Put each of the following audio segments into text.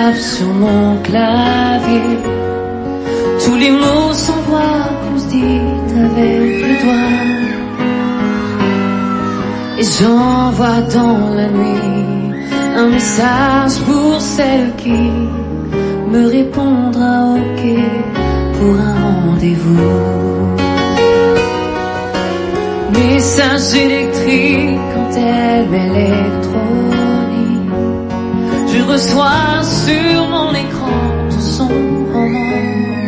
tape sur mon clavier. Tous les mots sans voix qu'on se dit avec les doigts. Et j'envoie dans la nuit un message pour celle qui me répondra ok pour un rendez-vous. Message électrique quand elle m'électronise. Je reçois sur mon écran tout son roman.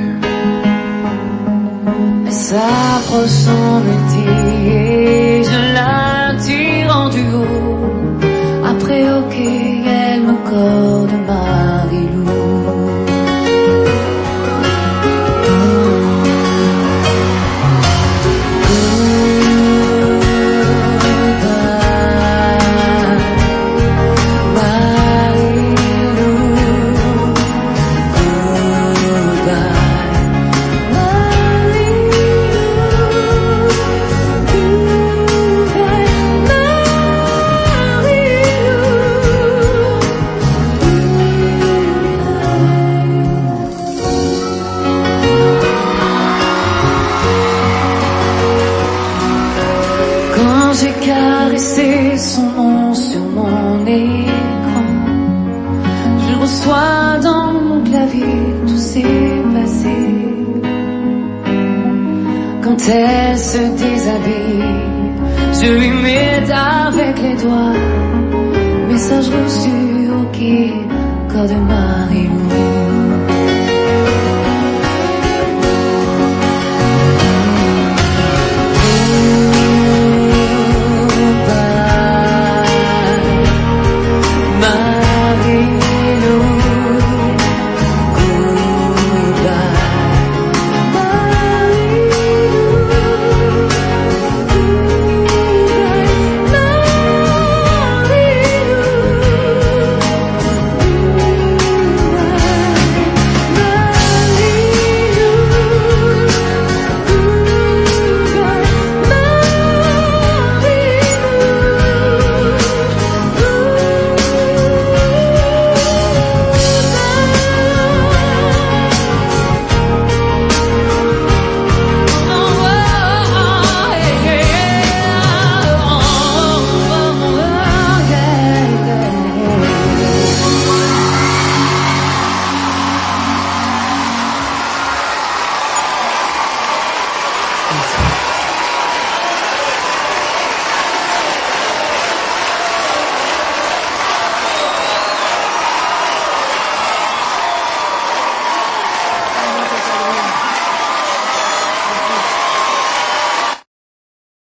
Elle s'approche sans me dire, je l'attire en duo. Après ok, elle me corde Marilou. J'ai caressé son nom sur mon écran. Je reçois dans mon clavier tout s'est passé. Quand elle se déshabille, je lui mets avec les doigts. Message reçu, ok, code Marilou.